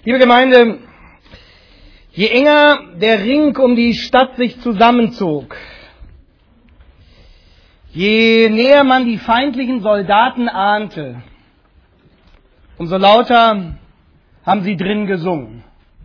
Liebe Gemeinde, je enger der Ring um die Stadt sich zusammenzog, je näher man die feindlichen Soldaten ahnte, umso lauter haben sie drin gesungen.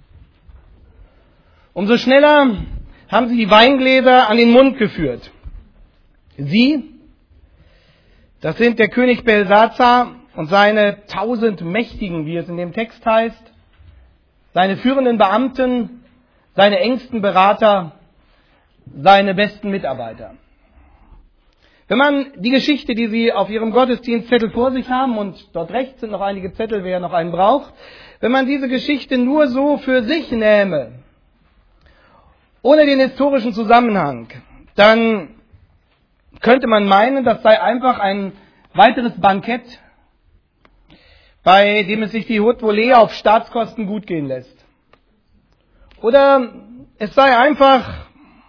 Umso schneller haben sie die Weingläser an den Mund geführt. Sie, das sind der König Belsazar und seine 1000 Mächtigen, wie es in dem Text heißt, seine führenden Beamten, seine engsten Berater, seine besten Mitarbeiter. Wenn man die Geschichte, die Sie auf Ihrem Gottesdienstzettel vor sich haben, und dort rechts sind noch einige Zettel, wer noch einen braucht, wenn man diese Geschichte nur so für sich nähme, ohne den historischen Zusammenhang, dann könnte man meinen, das sei einfach ein weiteres Bankett, bei dem es sich die Haute Volée auf Staatskosten gut gehen lässt. Oder es sei einfach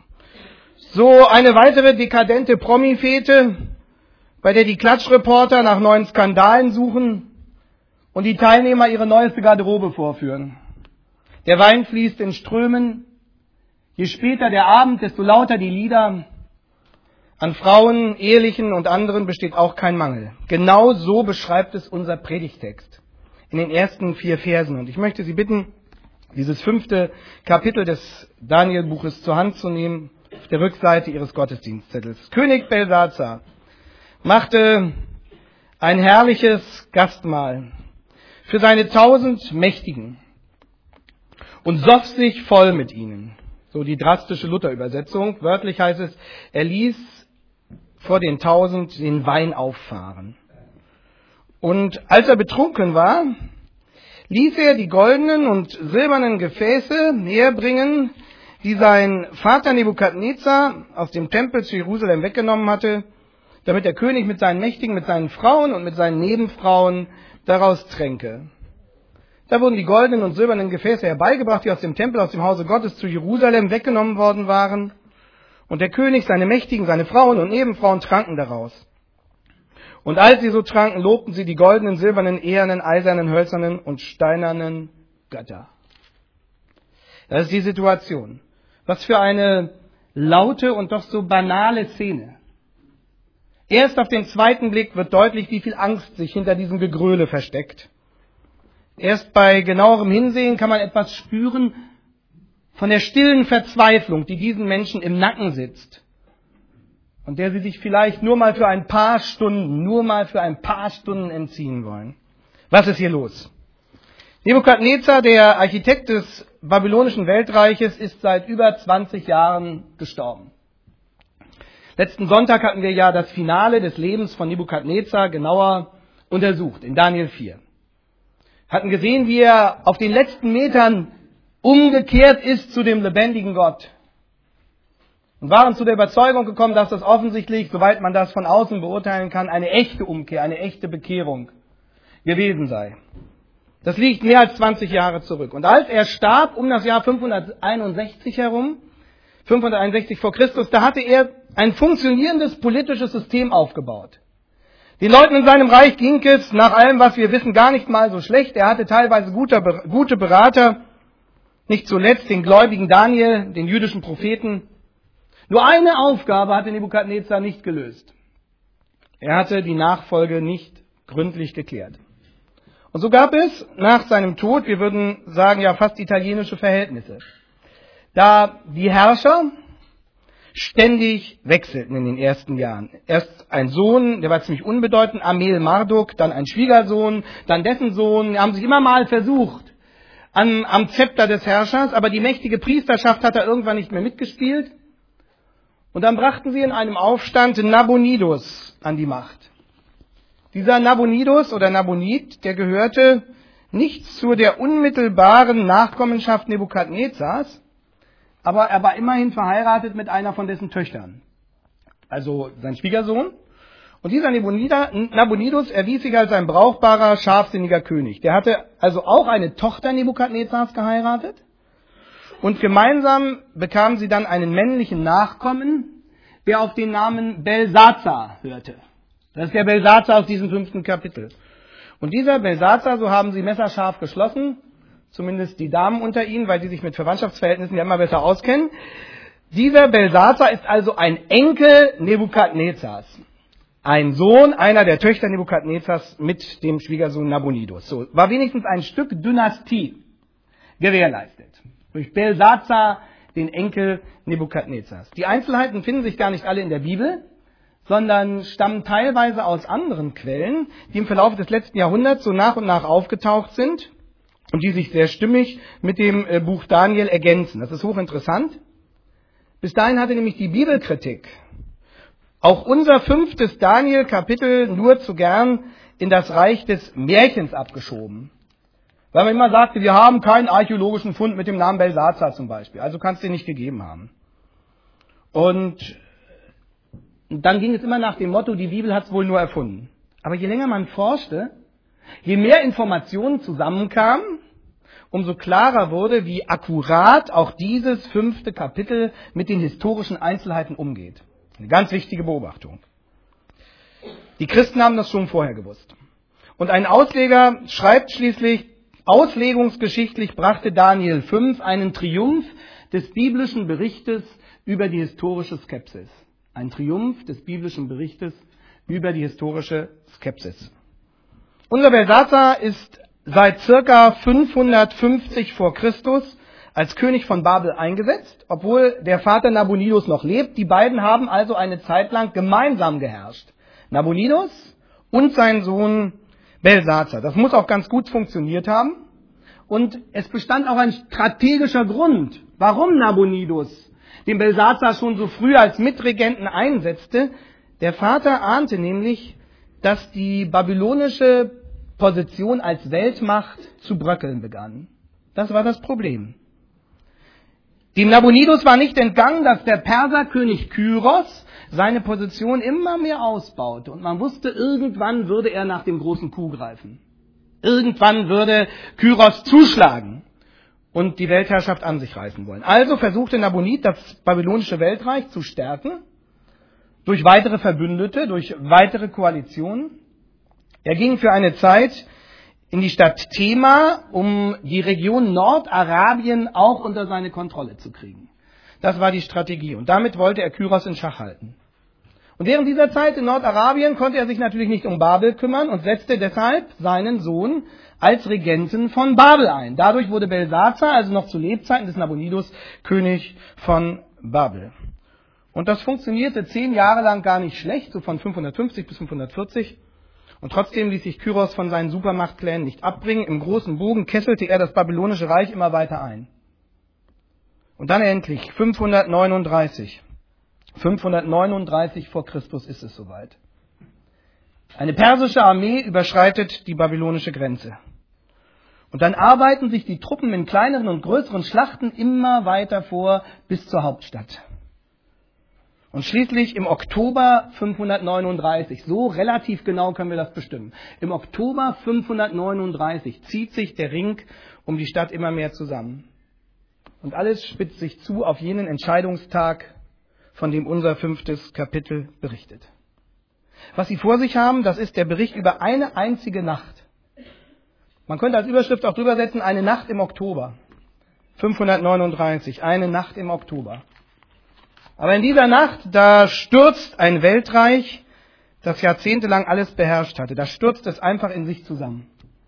so eine weitere dekadente Promi-Fete, bei der die Klatschreporter nach neuen Skandalen suchen und die Teilnehmer ihre neueste Garderobe vorführen. Der Wein fließt in Strömen. Je später der Abend, desto lauter die Lieder. An Frauen, ehelichen und anderen besteht auch kein Mangel. Genau so beschreibt es unser Predigtext in den ersten 4 Versen. Und ich möchte Sie bitten, dieses 5. Kapitel des Daniel-Buches zur Hand zu nehmen, auf der Rückseite Ihres Gottesdienstzettels. König Belsazar machte ein herrliches Gastmahl für seine 1000 Mächtigen und soff sich voll mit ihnen. So die drastische Luther-Übersetzung. Wörtlich heißt es, er ließ vor den 1000 den Wein auffahren. Und als er betrunken war, ließ er die goldenen und silbernen Gefäße herbringen, die sein Vater Nebukadnezar aus dem Tempel zu Jerusalem weggenommen hatte, damit der König mit seinen Mächtigen, mit seinen Frauen und mit seinen Nebenfrauen daraus tränke. Da wurden die goldenen und silbernen Gefäße herbeigebracht, die aus dem Tempel, aus dem Hause Gottes zu Jerusalem weggenommen worden waren. Und der König, seine Mächtigen, seine Frauen und Nebenfrauen tranken daraus. Und als sie so tranken, lobten sie die goldenen, silbernen, ehernen, eisernen, hölzernen und steinernen Götter. Das ist die Situation. Was für eine laute und doch so banale Szene. Erst auf den zweiten Blick wird deutlich, wie viel Angst sich hinter diesem Gegröle versteckt. Erst bei genauerem Hinsehen kann man etwas spüren von der stillen Verzweiflung, die diesen Menschen im Nacken sitzt und der sie sich vielleicht nur mal für ein paar Stunden entziehen wollen. Was ist hier los? Nebukadnezar, der Architekt des babylonischen Weltreiches, ist seit über 20 Jahren gestorben. Letzten Sonntag hatten wir ja das Finale des Lebens von Nebukadnezar genauer untersucht, in Daniel 4. Hatten gesehen, wie er auf den letzten Metern umgekehrt ist zu dem lebendigen Gott. Und waren zu der Überzeugung gekommen, dass das offensichtlich, soweit man das von außen beurteilen kann, eine echte Umkehr, eine echte Bekehrung gewesen sei. Das liegt mehr als 20 Jahre zurück. Und als er starb, um das Jahr 561 herum, 561 vor Christus, da hatte er ein funktionierendes politisches System aufgebaut. Den Leuten in seinem Reich ging es, nach allem, was wir wissen, gar nicht mal so schlecht. Er hatte teilweise gute Berater, nicht zuletzt den gläubigen Daniel, den jüdischen Propheten. Nur eine Aufgabe hatte Nebukadnezar nicht gelöst. Er hatte die Nachfolge nicht gründlich geklärt. Und so gab es nach seinem Tod, wir würden sagen ja fast italienische Verhältnisse, da die Herrscher ständig wechselten in den ersten Jahren. Erst ein Sohn, der war ziemlich unbedeutend, Amel Marduk, dann ein Schwiegersohn, dann dessen Sohn, die haben sich immer mal versucht am Zepter des Herrschers, aber die mächtige Priesterschaft hat da irgendwann nicht mehr mitgespielt. Und dann brachten sie in einem Aufstand Nabonidus an die Macht. Dieser Nabonidus oder Nabonid, der gehörte nicht zu der unmittelbaren Nachkommenschaft Nebukadnezars, aber er war immerhin verheiratet mit einer von dessen Töchtern, also sein Schwiegersohn. Und dieser Nabonidus erwies sich als ein brauchbarer, scharfsinniger König. Der hatte also auch eine Tochter Nebukadnezars geheiratet und gemeinsam bekamen sie dann einen männlichen Nachkommen, der auf den Namen Belsazar hörte. Das ist der Belsazar aus diesem 5. Kapitel. Und dieser Belsazar, so haben sie messerscharf geschlossen, zumindest die Damen unter Ihnen, weil sie sich mit Verwandtschaftsverhältnissen ja immer besser auskennen. Dieser Belsazar ist also ein Enkel Nebukadnezars. Ein Sohn einer der Töchter Nebukadnezars mit dem Schwiegersohn Nabonidus. So, war wenigstens ein Stück Dynastie gewährleistet. Durch Belsazar, den Enkel Nebukadnezars. Die Einzelheiten finden sich gar nicht alle in der Bibel, sondern stammen teilweise aus anderen Quellen, die im Verlauf des letzten Jahrhunderts so nach und nach aufgetaucht sind und die sich sehr stimmig mit dem Buch Daniel ergänzen. Das ist hochinteressant. Bis dahin hatte nämlich die Bibelkritik auch unser 5. Daniel-Kapitel nur zu gern in das Reich des Märchens abgeschoben. Weil man immer sagte, wir haben keinen archäologischen Fund mit dem Namen Belsazar zum Beispiel, also kann es den nicht gegeben haben. Und dann ging es immer nach dem Motto, die Bibel hat es wohl nur erfunden. Aber je länger man forschte, je mehr Informationen zusammenkamen, umso klarer wurde, wie akkurat auch dieses 5. Kapitel mit den historischen Einzelheiten umgeht. Eine ganz wichtige Beobachtung. Die Christen haben das schon vorher gewusst. Und ein Ausleger schreibt schließlich, auslegungsgeschichtlich brachte Daniel 5 einen Triumph des biblischen Berichtes über die historische Skepsis. Ein Triumph des biblischen Berichtes über die historische Skepsis. Unser Belsazar ist seit circa 550 vor Christus als König von Babel eingesetzt, obwohl der Vater Nabonidus noch lebt. Die beiden haben also eine Zeit lang gemeinsam geherrscht. Nabonidus und sein Sohn Belsazar. Das muss auch ganz gut funktioniert haben. Und es bestand auch ein strategischer Grund, warum Nabonidus den Belsazar schon so früh als Mitregenten einsetzte. Der Vater ahnte nämlich, dass die babylonische Position als Weltmacht zu bröckeln begann. Das war das Problem. Dem Nabonidus war nicht entgangen, dass der Perserkönig Kyros seine Position immer mehr ausbaute. Und man wusste, irgendwann würde er nach dem großen Coup greifen. Irgendwann würde Kyros zuschlagen und die Weltherrschaft an sich reißen wollen. Also versuchte Nabonid, das babylonische Weltreich zu stärken, durch weitere Verbündete, durch weitere Koalitionen. Er ging für eine Zeit in die Stadt Thema, um die Region Nordarabien auch unter seine Kontrolle zu kriegen. Das war die Strategie und damit wollte er Kyros in Schach halten. Und während dieser Zeit in Nordarabien konnte er sich natürlich nicht um Babel kümmern und setzte deshalb seinen Sohn als Regenten von Babel ein. Dadurch wurde Belsazar, also noch zu Lebzeiten des Nabonidus, König von Babel. Und das funktionierte 10 Jahre lang gar nicht schlecht, so von 550 bis 540. Und trotzdem ließ sich Kyros von seinen Supermachtplänen nicht abbringen. Im großen Bogen kesselte er das babylonische Reich immer weiter ein. Und dann endlich, 539 vor Christus ist es soweit. Eine persische Armee überschreitet die babylonische Grenze. Und dann arbeiten sich die Truppen in kleineren und größeren Schlachten immer weiter vor bis zur Hauptstadt. Und schließlich im Oktober 539, so relativ genau können wir das bestimmen, im Oktober 539 zieht sich der Ring um die Stadt immer mehr zusammen. Und alles spitzt sich zu auf jenen Entscheidungstag, von dem unser 5. Kapitel berichtet. Was Sie vor sich haben, das ist der Bericht über eine einzige Nacht. Man könnte als Überschrift auch drüber setzen, eine Nacht im Oktober. 539, eine Nacht im Oktober. Aber in dieser Nacht, da stürzt ein Weltreich, das jahrzehntelang alles beherrscht hatte. Da stürzt es einfach in sich zusammen.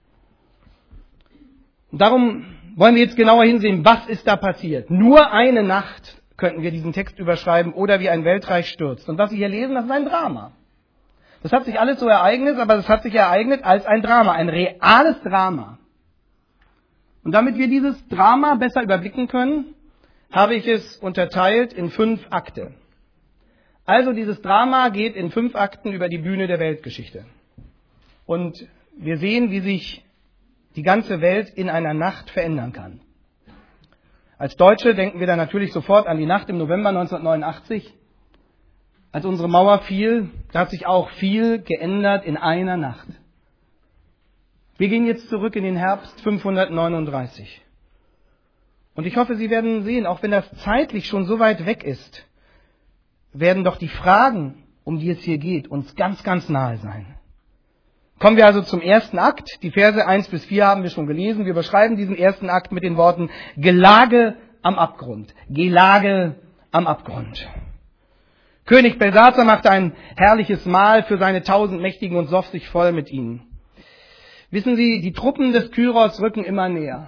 Und darum wollen wir jetzt genauer hinsehen, was ist da passiert. Nur eine Nacht könnten wir diesen Text überschreiben, oder wie ein Weltreich stürzt. Und was Sie hier lesen, das ist ein Drama. Das hat sich alles so ereignet, aber das hat sich ereignet als ein Drama, ein reales Drama. Und damit wir dieses Drama besser überblicken können, habe ich es unterteilt in 5 Akte. Also dieses Drama geht in 5 Akten über die Bühne der Weltgeschichte. Und wir sehen, wie sich die ganze Welt in einer Nacht verändern kann. Als Deutsche denken wir da natürlich sofort an die Nacht im November 1989. Als unsere Mauer fiel, da hat sich auch viel geändert in einer Nacht. Wir gehen jetzt zurück in den Herbst 539. Und ich hoffe, Sie werden sehen, auch wenn das zeitlich schon so weit weg ist, werden doch die Fragen, um die es hier geht, uns ganz, ganz nahe sein. Kommen wir also zum ersten Akt. Die Verse 1 bis 4 haben wir schon gelesen. Wir überschreiben diesen ersten Akt mit den Worten Gelage am Abgrund. Gelage am Abgrund. König Belsazar machte ein herrliches Mahl für seine 1000 Mächtigen und soff sich voll mit ihnen. Wissen Sie, die Truppen des Kyros rücken immer näher.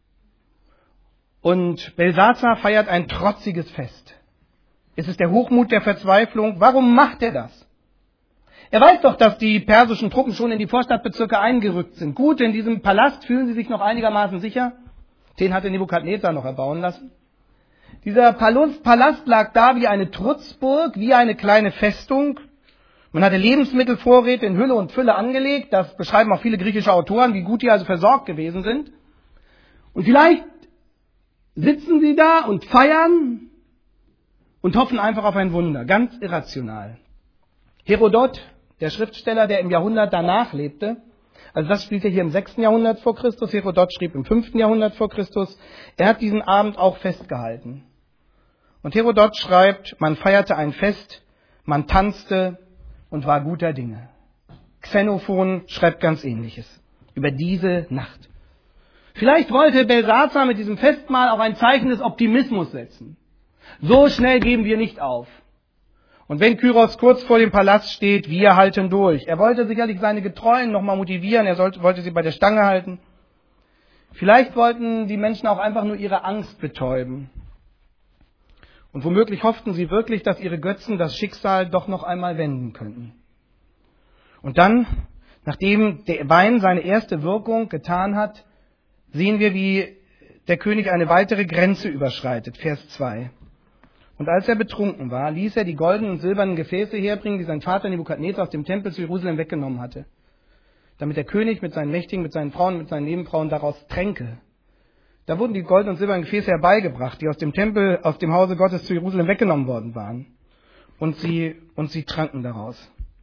Und Belsazar feiert ein trotziges Fest. Es ist der Hochmut der Verzweiflung. Warum macht er das? Er weiß doch, dass die persischen Truppen schon in die Vorstadtbezirke eingerückt sind. Gut, in diesem Palast fühlen sie sich noch einigermaßen sicher. Den hatte Nebukadnezar noch erbauen lassen. Dieser Palast lag da wie eine Trutzburg, wie eine kleine Festung. Man hatte Lebensmittelvorräte in Hülle und Fülle angelegt. Das beschreiben auch viele griechische Autoren, wie gut die also versorgt gewesen sind. Und vielleicht sitzen sie da und feiern und hoffen einfach auf ein Wunder. Ganz irrational. Herodot, der Schriftsteller, der im Jahrhundert danach lebte, also das spielt ja hier im 6. Jahrhundert vor Christus, Herodot schrieb im 5. Jahrhundert vor Christus, er hat diesen Abend auch festgehalten. Und Herodot schreibt, man feierte ein Fest, man tanzte und war guter Dinge. Xenophon schreibt ganz Ähnliches über diese Nacht. Vielleicht wollte Belsazar mit diesem Festmahl auch ein Zeichen des Optimismus setzen. So schnell geben wir nicht auf. Und wenn Kyros kurz vor dem Palast steht, wir halten durch. Er wollte sicherlich seine Getreuen nochmal motivieren, wollte sie bei der Stange halten. Vielleicht wollten die Menschen auch einfach nur ihre Angst betäuben. Und womöglich hofften sie wirklich, dass ihre Götzen das Schicksal doch noch einmal wenden könnten. Und dann, nachdem der Wein seine erste Wirkung getan hat, sehen wir, wie der König eine weitere Grenze überschreitet. Vers 2. Und als er betrunken war, ließ er die goldenen und silbernen Gefäße herbringen, die sein Vater Nebukadnezar aus dem Tempel zu Jerusalem weggenommen hatte, damit der König mit seinen Mächtigen, mit seinen Frauen, mit seinen Nebenfrauen daraus tränke. Da wurden die goldenen und silbernen Gefäße herbeigebracht, die aus dem Tempel, aus dem Hause Gottes zu Jerusalem weggenommen worden waren. Und sie tranken daraus.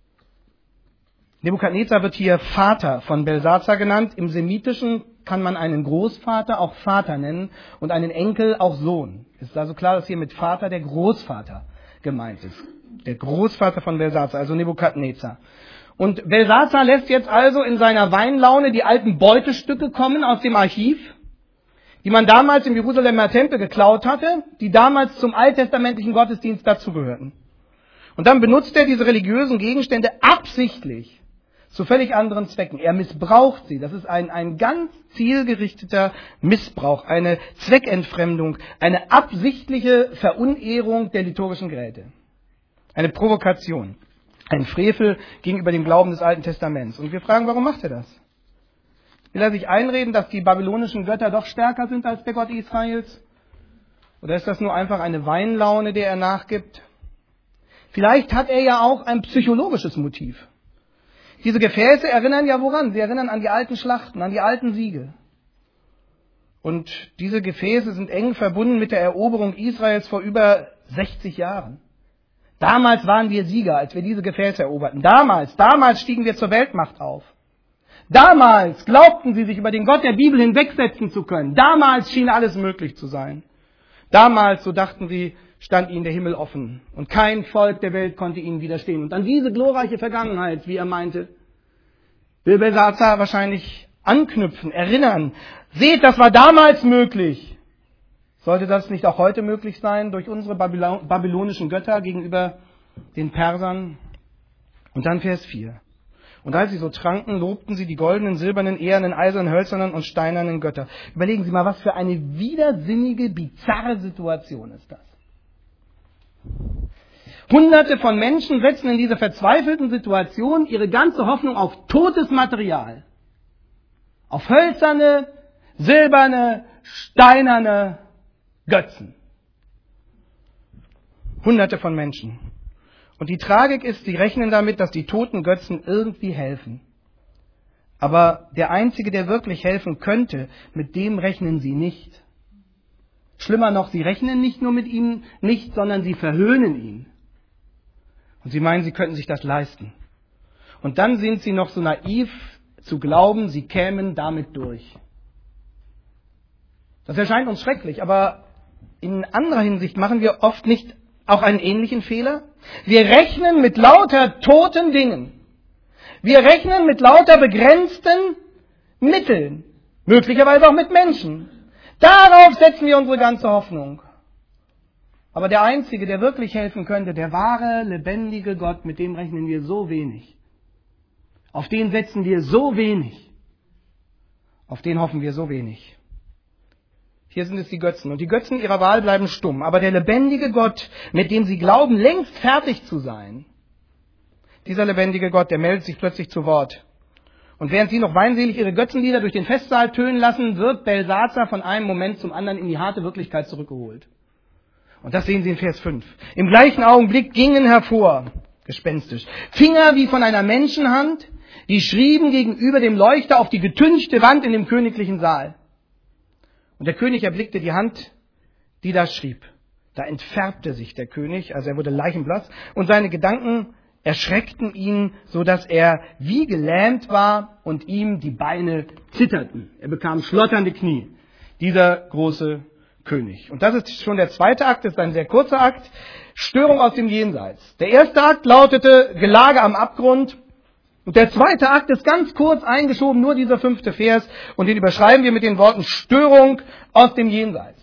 Nebukadnezar wird hier Vater von Belsazar genannt. Im Semitischen kann man einen Großvater auch Vater nennen und einen Enkel auch Sohn. Es ist also klar, dass hier mit Vater der Großvater gemeint ist. Der Großvater von Belsazar, also Nebukadnezar. Und Belsazar lässt jetzt also in seiner Weinlaune die alten Beutestücke kommen aus dem Archiv, die man damals im Jerusalemer Tempel geklaut hatte, die damals zum alttestamentlichen Gottesdienst dazugehörten. Und dann benutzt er diese religiösen Gegenstände absichtlich zu völlig anderen Zwecken. Er missbraucht sie. Das ist ein ganz zielgerichteter Missbrauch, eine Zweckentfremdung, eine absichtliche Verunehrung der liturgischen Geräte. Eine Provokation, ein Frevel gegenüber dem Glauben des Alten Testaments. Und wir fragen, warum macht er das? Will er sich einreden, dass die babylonischen Götter doch stärker sind als der Gott Israels? Oder ist das nur einfach eine Weinlaune, der er nachgibt? Vielleicht hat er ja auch ein psychologisches Motiv. Diese Gefäße erinnern ja woran? Sie erinnern an die alten Schlachten, an die alten Siege. Und diese Gefäße sind eng verbunden mit der Eroberung Israels vor über 60 Jahren. Damals waren wir Sieger, als wir diese Gefäße eroberten. Damals stiegen wir zur Weltmacht auf. Damals glaubten sie, sich über den Gott der Bibel hinwegsetzen zu können. Damals schien alles möglich zu sein. Damals, so dachten sie, stand ihnen der Himmel offen und kein Volk der Welt konnte ihnen widerstehen. Und an diese glorreiche Vergangenheit, wie er meinte, will Belsazar wahrscheinlich anknüpfen, erinnern. Seht, das war damals möglich. Sollte das nicht auch heute möglich sein durch unsere babylonischen Götter gegenüber den Persern? Und dann Vers 4. Und als sie so tranken, lobten sie die goldenen, silbernen, ehernen, eisernen, hölzernen und steinernen Götter. Überlegen Sie mal, was für eine widersinnige, bizarre Situation ist das. Hunderte von Menschen setzen in dieser verzweifelten Situation ihre ganze Hoffnung auf totes Material. Auf hölzerne, silberne, steinerne Götzen. Hunderte von Menschen. Und die Tragik ist, sie rechnen damit, dass die toten Götzen irgendwie helfen. Aber der Einzige, der wirklich helfen könnte, mit dem rechnen sie nicht. Schlimmer noch, sie rechnen nicht nur mit ihm nicht, sondern sie verhöhnen ihn. Und sie meinen, sie könnten sich das leisten. Und dann sind sie noch so naiv zu glauben, sie kämen damit durch. Das erscheint uns schrecklich, aber in anderer Hinsicht machen wir oft nicht auch einen ähnlichen Fehler. Wir rechnen mit lauter toten Dingen. Wir rechnen mit lauter begrenzten Mitteln, möglicherweise auch mit Menschen. Darauf setzen wir unsere ganze Hoffnung. Aber der Einzige, der wirklich helfen könnte, der wahre, lebendige Gott, mit dem rechnen wir so wenig. Auf den setzen wir so wenig. Auf den hoffen wir so wenig. Hier sind es die Götzen. Und die Götzen ihrer Wahl bleiben stumm. Aber der lebendige Gott, mit dem sie glauben, längst fertig zu sein, dieser lebendige Gott, der meldet sich plötzlich zu Wort. Und während sie noch weinselig ihre Götzenlieder durch den Festsaal tönen lassen, wird Belsazar von einem Moment zum anderen in die harte Wirklichkeit zurückgeholt. Und das sehen Sie in Vers 5. Im gleichen Augenblick gingen hervor, gespenstisch, Finger wie von einer Menschenhand, die schrieben gegenüber dem Leuchter auf die getünchte Wand in dem königlichen Saal. Und der König erblickte die Hand, die da schrieb. Da entfärbte sich der König, also er wurde leichenblass, und seine Gedanken erschreckten ihn, so dass er wie gelähmt war und ihm die Beine zitterten. Er bekam schlotternde Knie, dieser große König. Und das ist schon der zweite Akt, das ist ein sehr kurzer Akt. Störung aus dem Jenseits. Der erste Akt lautete Gelage am Abgrund. Und der zweite Akt ist ganz kurz eingeschoben, nur dieser 5. Vers. Und den überschreiben wir mit den Worten Störung aus dem Jenseits.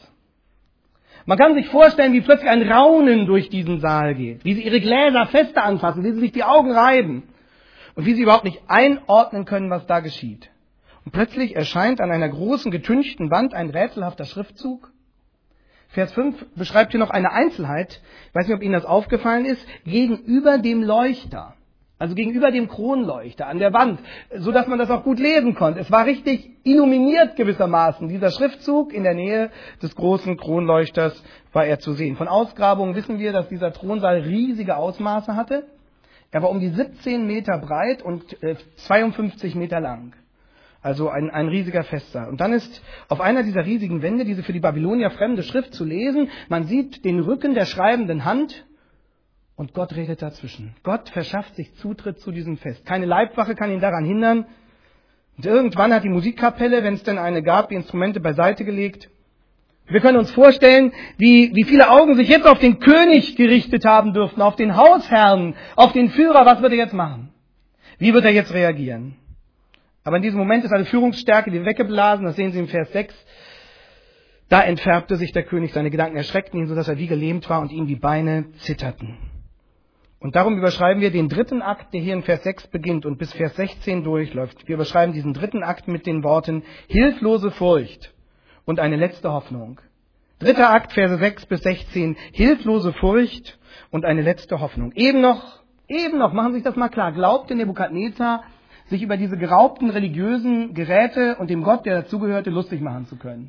Man kann sich vorstellen, wie plötzlich ein Raunen durch diesen Saal geht. Wie sie ihre Gläser fester anfassen, wie sie sich die Augen reiben. Und wie sie überhaupt nicht einordnen können, was da geschieht. Und plötzlich erscheint an einer großen getünchten Wand ein rätselhafter Schriftzug. Vers 5 beschreibt hier noch eine Einzelheit, ich weiß nicht, ob Ihnen das aufgefallen ist, gegenüber dem Leuchter, also gegenüber dem Kronleuchter an der Wand, so dass man das auch gut lesen konnte. Es war richtig illuminiert gewissermaßen. Dieser Schriftzug in der Nähe des großen Kronleuchters war er zu sehen. Von Ausgrabungen wissen wir, dass dieser Thronsaal riesige Ausmaße hatte. Er war um die 17 Meter breit und 52 Meter lang. Also ein riesiger Festsaal. Und dann ist auf einer dieser riesigen Wände diese für die Babylonier fremde Schrift zu lesen. Man sieht den Rücken der schreibenden Hand und Gott redet dazwischen. Gott verschafft sich Zutritt zu diesem Fest. Keine Leibwache kann ihn daran hindern. Und irgendwann hat die Musikkapelle, wenn es denn eine gab, die Instrumente beiseite gelegt. Wir können uns vorstellen, wie viele Augen sich jetzt auf den König gerichtet haben dürften, auf den Hausherrn, auf den Führer. Was wird er jetzt machen? Wie wird er jetzt reagieren? Aber in diesem Moment ist eine Führungsstärke, die weggeblasen, das sehen Sie im Vers 6. Da entfärbte sich der König, seine Gedanken erschreckten ihn, sodass er wie gelähmt war und ihm die Beine zitterten. Und darum überschreiben wir den dritten Akt, der hier in Vers 6 beginnt und bis Vers 16 durchläuft. Wir überschreiben diesen dritten Akt mit den Worten hilflose Furcht und eine letzte Hoffnung. Dritter Akt, Verse 6 bis 16, hilflose Furcht und eine letzte Hoffnung. Eben noch, machen Sie sich das mal klar, glaubte Nebukadnezar, sich über diese geraubten religiösen Geräte und dem Gott, der dazugehörte, lustig machen zu können.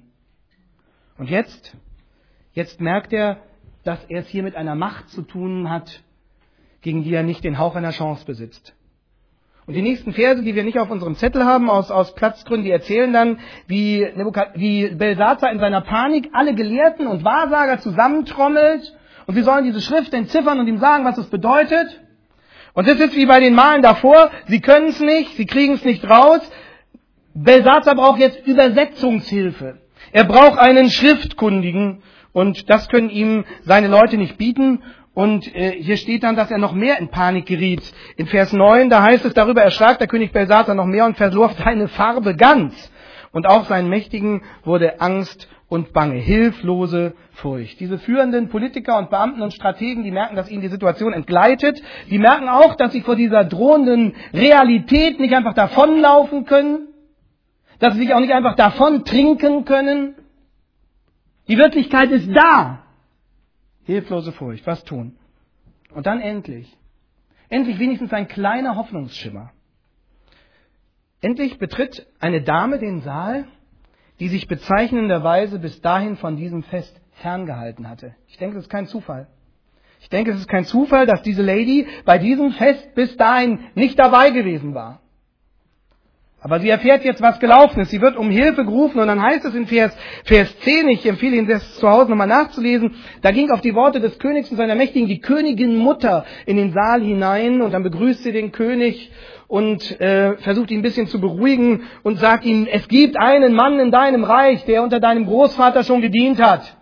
Und jetzt merkt er, dass er es hier mit einer Macht zu tun hat, gegen die er nicht den Hauch einer Chance besitzt. Und die nächsten Verse, die wir nicht auf unserem Zettel haben, aus Platzgründen, die erzählen dann, wie Belsazar in seiner Panik alle Gelehrten und Wahrsager zusammentrommelt und sie sollen diese Schrift entziffern und ihm sagen, was es bedeutet. Und das ist wie bei den Malen davor, sie können es nicht, sie kriegen es nicht raus. Belsazar braucht jetzt Übersetzungshilfe. Er braucht einen Schriftkundigen und das können ihm seine Leute nicht bieten. Und hier steht dann, dass er noch mehr in Panik geriet. In Vers 9, da heißt es, darüber erschrak der König Belsazar noch mehr und verlor seine Farbe ganz. Und auch seinen Mächtigen wurde Angst und Bange, hilflose Furcht. Diese führenden Politiker und Beamten und Strategen, die merken, dass ihnen die Situation entgleitet. Die merken auch, dass sie vor dieser drohenden Realität nicht einfach davonlaufen können. Dass sie sich auch nicht einfach davon trinken können. Die Wirklichkeit ist da. Hilflose Furcht. Was tun? Und dann endlich wenigstens ein kleiner Hoffnungsschimmer. Endlich betritt eine Dame den Saal, die sich bezeichnenderweise bis dahin von diesem Fest ferngehalten hatte. Ich denke, das ist kein Zufall. Ich denke, es ist kein Zufall, dass diese Lady bei diesem Fest bis dahin nicht dabei gewesen war. Aber sie erfährt jetzt, was gelaufen ist. Sie wird um Hilfe gerufen und dann heißt es in Vers 10, ich empfehle Ihnen das zu Hause nochmal nachzulesen, da ging auf die Worte des Königs und seiner Mächtigen die Königin Mutter in den Saal hinein und dann begrüßt sie den König und versucht ihn ein bisschen zu beruhigen und sagt ihm, es gibt einen Mann in deinem Reich, der unter deinem Großvater schon gedient hat.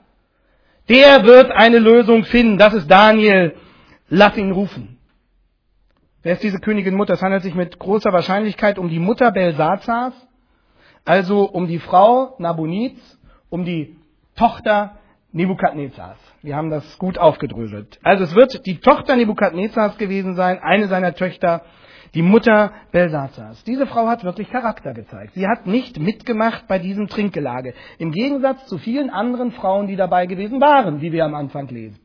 Der wird eine Lösung finden. Das ist Daniel. Lass ihn rufen. Wer ist diese Königin Mutter? Es handelt sich mit großer Wahrscheinlichkeit um die Mutter Belsazars, also um die Frau Nabonids, um die Tochter Nebukadnezars. Wir haben das gut aufgedröselt. Also es wird die Tochter Nebukadnezars gewesen sein, eine seiner Töchter, die Mutter Belsazars. Diese Frau hat wirklich Charakter gezeigt. Sie hat nicht mitgemacht bei diesem Trinkgelage. Im Gegensatz zu vielen anderen Frauen, die dabei gewesen waren, die wir am Anfang lesen.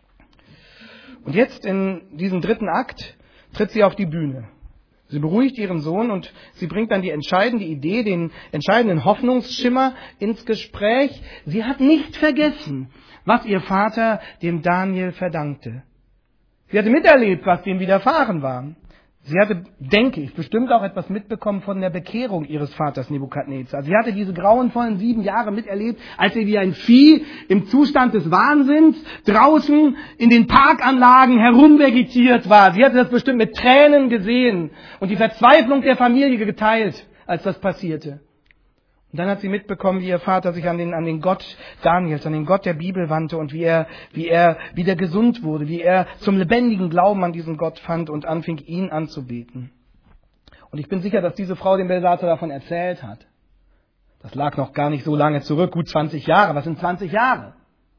Und jetzt in diesem 3. Akt tritt sie auf die Bühne. Sie beruhigt ihren Sohn und sie bringt dann die entscheidende Idee, den entscheidenden Hoffnungsschimmer ins Gespräch. Sie hat nicht vergessen, was ihr Vater dem Daniel verdankte. Sie hatte miterlebt, was dem widerfahren war. Sie hatte, denke ich, bestimmt auch etwas mitbekommen von der Bekehrung ihres Vaters Nebukadnezar. Sie hatte diese grauenvollen 7 Jahre miterlebt, als er wie ein Vieh im Zustand des Wahnsinns draußen in den Parkanlagen herumvegetiert war. Sie hatte das bestimmt mit Tränen gesehen und die Verzweiflung der Familie geteilt, als das passierte. Und dann hat sie mitbekommen, wie ihr Vater sich an den Gott Daniels, an den Gott der Bibel wandte und wie er wieder gesund wurde, wie er zum lebendigen Glauben an diesen Gott fand und anfing, ihn anzubeten. Und ich bin sicher, dass diese Frau dem Belsazar davon erzählt hat. Das lag noch gar nicht so lange zurück, gut 20 Jahre. Was sind 20 Jahre?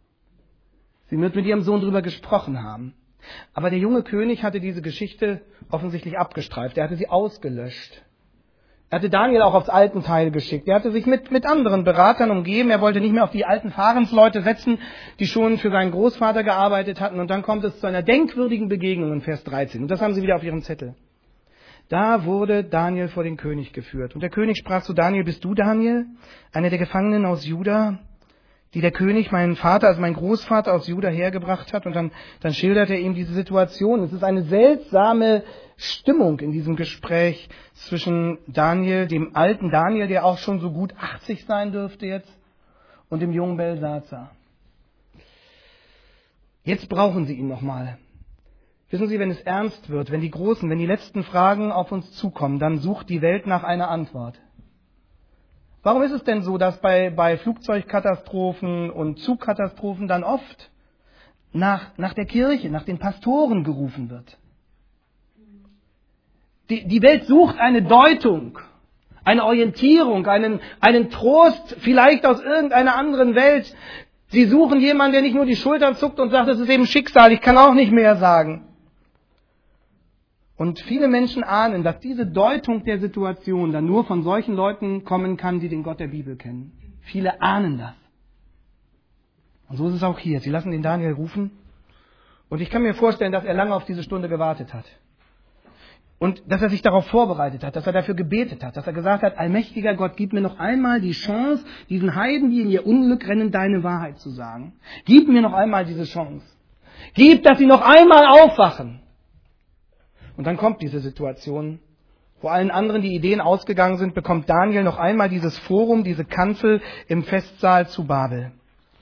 Sie wird mit ihrem Sohn darüber gesprochen haben. Aber der junge König hatte diese Geschichte offensichtlich abgestreift. Er hatte sie ausgelöscht. Er hatte Daniel auch aufs Altenteil geschickt. Er hatte sich mit anderen Beratern umgeben. Er wollte nicht mehr auf die alten Fahrensleute setzen, die schon für seinen Großvater gearbeitet hatten. Und dann kommt es zu einer denkwürdigen Begegnung in Vers 13. Und das haben sie wieder auf ihrem Zettel. Da wurde Daniel vor den König geführt. Und der König sprach zu Daniel: Bist du Daniel, einer der Gefangenen aus Juda, die der König, meinen Vater, also mein Großvater aus Juda hergebracht hat? Und dann schildert er ihm diese Situation. Es ist eine seltsame Stimmung in diesem Gespräch zwischen Daniel, dem alten Daniel, der auch schon so gut 80 sein dürfte jetzt, und dem jungen Belsazar. Jetzt brauchen sie ihn nochmal. Wissen Sie, wenn es ernst wird, wenn die letzten Fragen auf uns zukommen, dann sucht die Welt nach einer Antwort. Warum ist es denn so, dass bei Flugzeugkatastrophen und Zugkatastrophen dann oft nach der Kirche, nach den Pastoren gerufen wird? Die Welt sucht eine Deutung, eine Orientierung, einen Trost, vielleicht aus irgendeiner anderen Welt. Sie suchen jemanden, der nicht nur die Schultern zuckt und sagt, es ist eben Schicksal, ich kann auch nicht mehr sagen. Und viele Menschen ahnen, dass diese Deutung der Situation dann nur von solchen Leuten kommen kann, die den Gott der Bibel kennen. Viele ahnen das. Und so ist es auch hier. Sie lassen den Daniel rufen. Und ich kann mir vorstellen, dass er lange auf diese Stunde gewartet hat. Und dass er sich darauf vorbereitet hat, dass er dafür gebetet hat, dass er gesagt hat: Allmächtiger Gott, gib mir noch einmal die Chance, diesen Heiden, die in ihr Unglück rennen, deine Wahrheit zu sagen. Gib mir noch einmal diese Chance. Gib, dass sie noch einmal aufwachen. Und dann kommt diese Situation, wo allen anderen die Ideen ausgegangen sind, bekommt Daniel noch einmal dieses Forum, diese Kanzel im Festsaal zu Babel.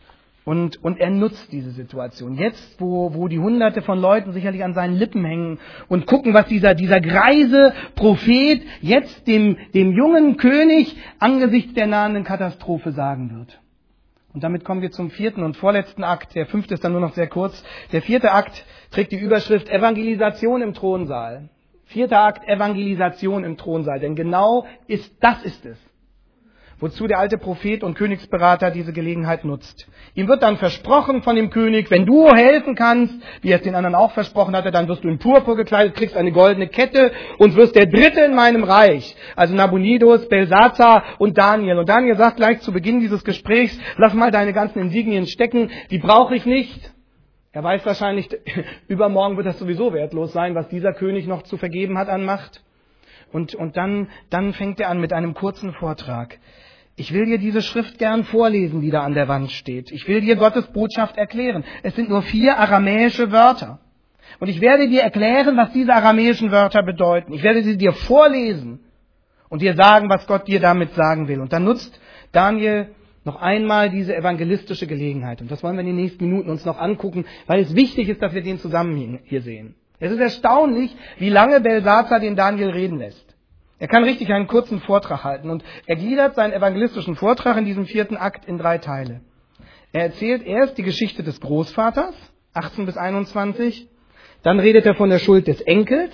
Und er nutzt diese Situation. Jetzt, wo die Hunderte von Leuten sicherlich an seinen Lippen hängen und gucken, was dieser greise Prophet jetzt dem jungen König angesichts der nahenden Katastrophe sagen wird. Und damit kommen wir zum 4. und vorletzten Akt. Der 5. ist dann nur noch sehr kurz. Der 4. Akt trägt die Überschrift Evangelisation im Thronsaal. 4. Akt Evangelisation im Thronsaal. Denn genau das ist es, wozu der alte Prophet und Königsberater diese Gelegenheit nutzt. Ihm wird dann versprochen von dem König: Wenn du helfen kannst, wie er es den anderen auch versprochen hatte, dann wirst du in Purpur gekleidet, kriegst eine goldene Kette und wirst der Dritte in meinem Reich. Also Nabonidus, Belsazar und Daniel. Und Daniel sagt gleich zu Beginn dieses Gesprächs: Lass mal deine ganzen Insignien stecken, die brauche ich nicht. Er weiß wahrscheinlich, übermorgen wird das sowieso wertlos sein, was dieser König noch zu vergeben hat an Macht. Und dann fängt er an mit einem kurzen Vortrag. Ich will dir diese Schrift gern vorlesen, die da an der Wand steht. Ich will dir Gottes Botschaft erklären. Es sind nur 4 aramäische Wörter. Und ich werde dir erklären, was diese aramäischen Wörter bedeuten. Ich werde sie dir vorlesen und dir sagen, was Gott dir damit sagen will. Und dann nutzt Daniel noch einmal diese evangelistische Gelegenheit. Und das wollen wir in den nächsten Minuten uns noch angucken, weil es wichtig ist, dass wir den Zusammenhang hier sehen. Es ist erstaunlich, wie lange Belsazar den Daniel reden lässt. Er kann richtig einen kurzen Vortrag halten und er gliedert seinen evangelistischen Vortrag in diesem 4. Akt in 3 Teile. Er erzählt erst die Geschichte des Großvaters, 18 bis 21, dann redet er von der Schuld des Enkels,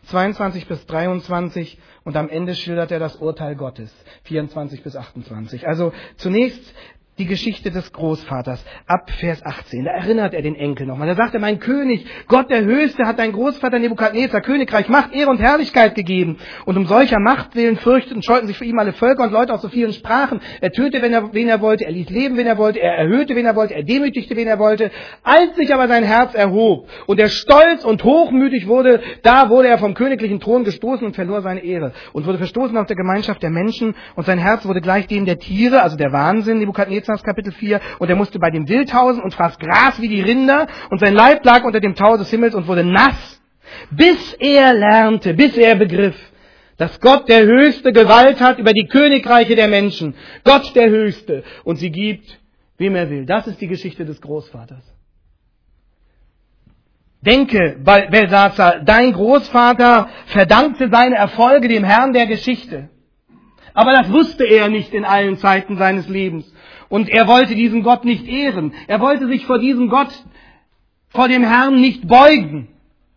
22 bis 23 und am Ende schildert er das Urteil Gottes, 24 bis 28. Also zunächst die Geschichte des Großvaters, ab Vers 18. Da erinnert er den Enkel nochmal. Da sagt er, mein König, Gott der Höchste hat dein Großvater Nebukadnezar Königreich, Macht, Ehre und Herrlichkeit gegeben. Und um solcher Macht willen fürchteten und scheuten sich für ihn alle Völker und Leute aus so vielen Sprachen. Er tötete, wen er wollte, er ließ leben, wen er wollte, er erhöhte, wen er wollte, er demütigte, wen er wollte. Als sich aber sein Herz erhob und er stolz und hochmütig wurde, da wurde er vom königlichen Thron gestoßen und verlor seine Ehre und wurde verstoßen aus der Gemeinschaft der Menschen und sein Herz wurde gleich dem der Tiere, also der Wahnsinn, Nebukadnezar, Kapitel 4, und er musste bei dem Wild hausen und fraß Gras wie die Rinder und sein Leib lag unter dem Tau des Himmels und wurde nass, bis er lernte, bis er begriff, dass Gott der Höchste Gewalt hat über die Königreiche der Menschen. Gott der Höchste. Und sie gibt, wem er will. Das ist die Geschichte des Großvaters. Denke, Belsazar, dein Großvater verdankte seine Erfolge dem Herrn der Geschichte. Aber das wusste er nicht in allen Zeiten seines Lebens. Und er wollte diesen Gott nicht ehren. Er wollte sich vor diesem Gott, vor dem Herrn nicht beugen.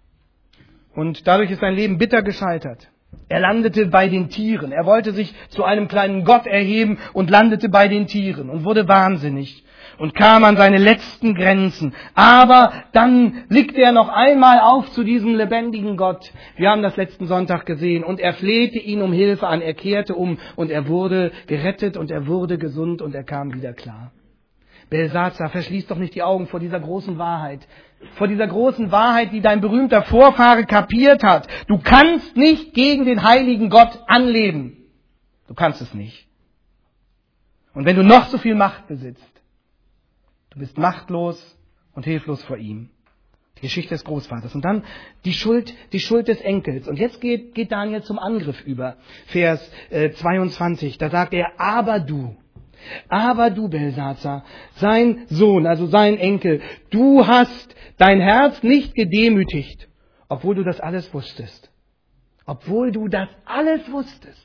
Und dadurch ist sein Leben bitter gescheitert. Er landete bei den Tieren. Er wollte sich zu einem kleinen Gott erheben und landete bei den Tieren und wurde wahnsinnig und kam an seine letzten Grenzen. Aber dann blickte er noch einmal auf zu diesem lebendigen Gott. Wir haben das letzten Sonntag gesehen und er flehte ihn um Hilfe an. Er kehrte um und er wurde gerettet und er wurde gesund und er kam wieder klar. Belsazar, verschließ doch nicht die Augen vor dieser großen Wahrheit. Vor dieser großen Wahrheit, die dein berühmter Vorfahre kapiert hat. Du kannst nicht gegen den heiligen Gott anleben. Du kannst es nicht. Und wenn du noch so viel Macht besitzt, du bist machtlos und hilflos vor ihm. Die Geschichte des Großvaters. Und dann die Schuld des Enkels. Und jetzt geht Daniel zum Angriff über. Vers 22, da sagt er, aber du, Belsazar, sein Sohn, also sein Enkel, du hast dein Herz nicht gedemütigt, obwohl du das alles wusstest. Obwohl du das alles wusstest.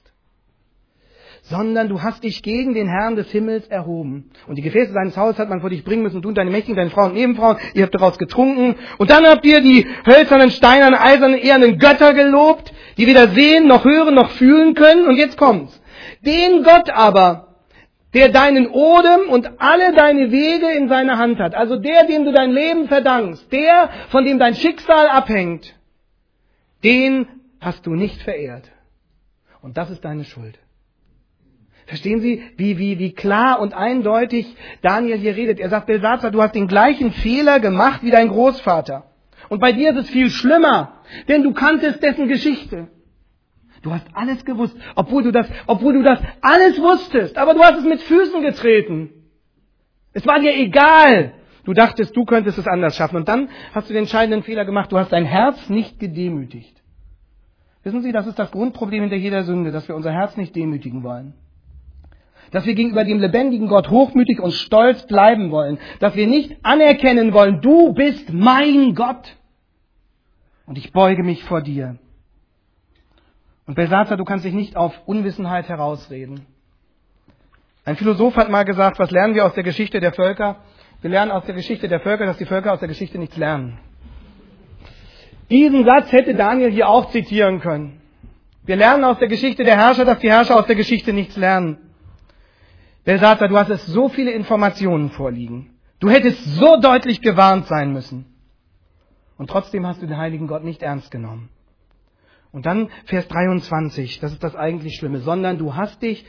Sondern du hast dich gegen den Herrn des Himmels erhoben. Und die Gefäße seines Hauses hat man vor dich bringen müssen, du und deine Mächtigen, deine Frauen und Nebenfrauen, ihr habt daraus getrunken. Und dann habt ihr die hölzernen, steinernen, eisernen, ehernen Götter gelobt, die weder sehen, noch hören, noch fühlen können. Und jetzt kommt's. Den Gott aber, der deinen Odem und alle deine Wege in seiner Hand hat, also der, dem du dein Leben verdankst, der, von dem dein Schicksal abhängt, den hast du nicht verehrt. Und das ist deine Schuld. Verstehen Sie, wie klar und eindeutig Daniel hier redet. Er sagt, Belsazar, du hast den gleichen Fehler gemacht wie dein Großvater. Und bei dir ist es viel schlimmer, denn du kanntest dessen Geschichte. Du hast alles gewusst, obwohl du das alles wusstest, aber du hast es mit Füßen getreten. Es war dir egal. Du dachtest, du könntest es anders schaffen. Und dann hast du den entscheidenden Fehler gemacht. Du hast dein Herz nicht gedemütigt. Wissen Sie, das ist das Grundproblem hinter jeder Sünde, dass wir unser Herz nicht demütigen wollen. Dass wir gegenüber dem lebendigen Gott hochmütig und stolz bleiben wollen. Dass wir nicht anerkennen wollen, du bist mein Gott. Und ich beuge mich vor dir. Und Belsazar, du kannst dich nicht auf Unwissenheit herausreden. Ein Philosoph hat mal gesagt, was lernen wir aus der Geschichte der Völker? Wir lernen aus der Geschichte der Völker, dass die Völker aus der Geschichte nichts lernen. Diesen Satz hätte Daniel hier auch zitieren können. Wir lernen aus der Geschichte der Herrscher, dass die Herrscher aus der Geschichte nichts lernen. Belsazar, du hast es so viele Informationen vorliegen. Du hättest so deutlich gewarnt sein müssen. Und trotzdem hast du den heiligen Gott nicht ernst genommen. Und dann Vers 23, das ist das eigentlich Schlimme, sondern du hast dich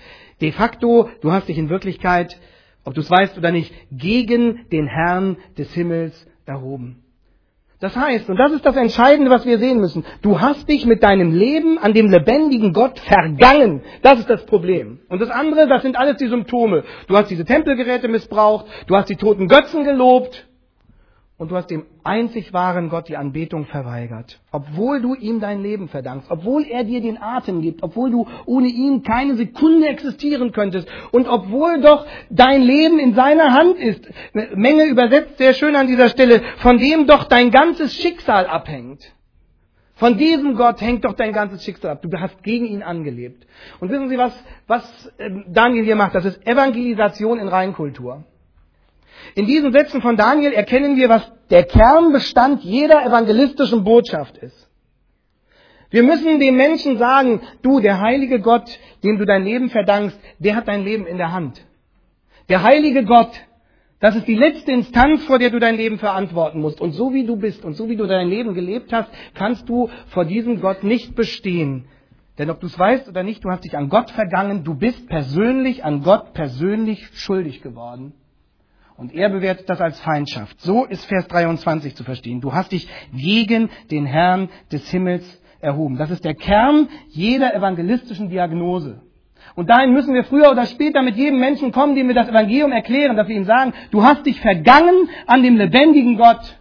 in Wirklichkeit, ob du es weißt oder nicht, gegen den Herrn des Himmels erhoben. Das heißt, und das ist das Entscheidende, was wir sehen müssen, du hast dich mit deinem Leben an dem lebendigen Gott vergangen. Das ist das Problem. Und das andere, das sind alles die Symptome. Du hast diese Tempelgeräte missbraucht, du hast die toten Götzen gelobt und du hast dem einzig wahren Gott die Anbetung verweigert. Obwohl du ihm dein Leben verdankst, obwohl er dir den Atem gibt, obwohl du ohne ihn keine Sekunde existieren könntest und obwohl doch dein Leben in seiner Hand ist. Menge übersetzt sehr schön an dieser Stelle, von dem doch dein ganzes Schicksal abhängt. Von diesem Gott hängt doch dein ganzes Schicksal ab. Du hast gegen ihn angelebt. Und wissen Sie, was Daniel hier macht? Das ist Evangelisation in Reinkultur. In diesen Sätzen von Daniel erkennen wir, was der Kernbestand jeder evangelistischen Botschaft ist. Wir müssen den Menschen sagen, du, der heilige Gott, dem du dein Leben verdankst, der hat dein Leben in der Hand. Der heilige Gott, das ist die letzte Instanz, vor der du dein Leben verantworten musst. Und so wie du bist und so wie du dein Leben gelebt hast, kannst du vor diesem Gott nicht bestehen. Denn ob du es weißt oder nicht, du hast dich an Gott vergangen, du bist persönlich an Gott persönlich schuldig geworden. Und er bewertet das als Feindschaft. So ist Vers 23 zu verstehen. Du hast dich gegen den Herrn des Himmels erhoben. Das ist der Kern jeder evangelistischen Diagnose. Und dahin müssen wir früher oder später mit jedem Menschen kommen, dem wir das Evangelium erklären, dass wir ihm sagen, du hast dich vergangen an dem lebendigen Gott.